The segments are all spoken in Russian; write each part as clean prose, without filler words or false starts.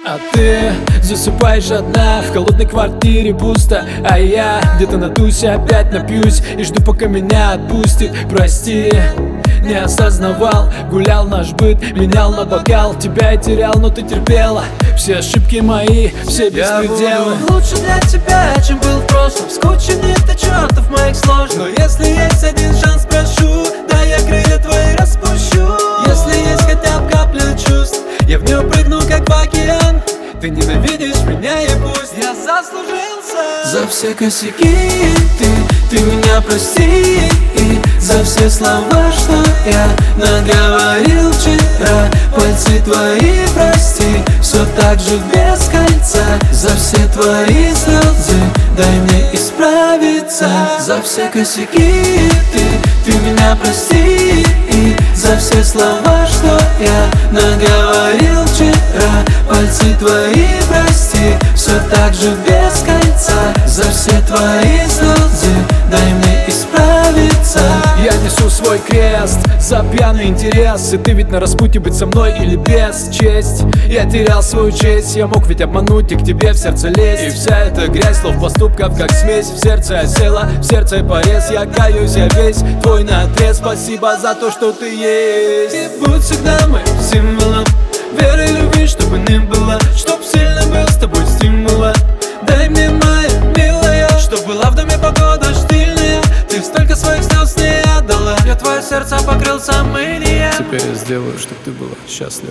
А ты засыпаешь одна, в холодной квартире пусто. А я где-то надуюсь, опять напьюсь и жду, пока меня отпустит. Прости, не осознавал, гулял наш быт, менял на бокал. Тебя я терял, но ты терпела. Все ошибки мои, все беспределы. Я буду лучше для тебя, чем был в прошлом. Скучен нет до чертов моих сложных. Но если есть один шанс, прошу, да я крылья твои распущу. Если есть хотя бы капля чувств, я в нее прыгну, как в океан. Ты ненавидишь меня, и пусть я заслужился. За все косяки ты меня прости. И за все слова, что я наговорил вчера, пальцы твои прости, все так же без кольца. За все твои слезы дай мне исправиться. За все косяки ты меня прости. И за все слова, что я наговорил вчера, пальцы твои прости, все так же без кольца. За все твои слезы дай мне исправиться. Я несу свой крест за пьяный интерес. И ты ведь на распутье быть со мной или без честь. Я терял свою честь, я мог ведь обмануть и к тебе в сердце лезть. И вся эта грязь слов, поступков, как смесь, в сердце осела, в сердце порез. Я каюсь, я весь твой наотрез. Спасибо за то, что ты есть. И будь всегда моим символом веры и любви, чтобы не было, чтоб сильно был с тобой стимула. Дай мне, моя милая, чтоб была в доме погода штильная. Ты столько своих слез не отдала, я твое сердце покрыл сомнением. Теперь я сделаю, чтоб ты была счастлива.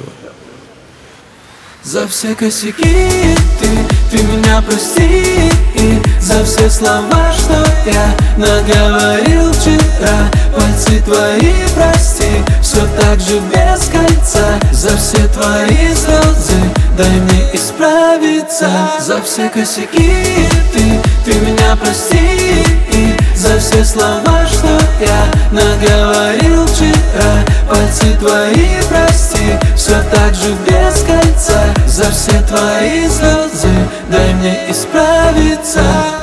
За все косяки ты меня прости. И за все слова, что я наговорил вчера, пальцы твои прости, все так же без кольца. За все твои слезы дай мне исправиться. За все косяки ты меня прости. И за все слова, что я наговорил вчера, пальцы твои прости, все так же без кольца. За все твои слезы дай мне исправиться.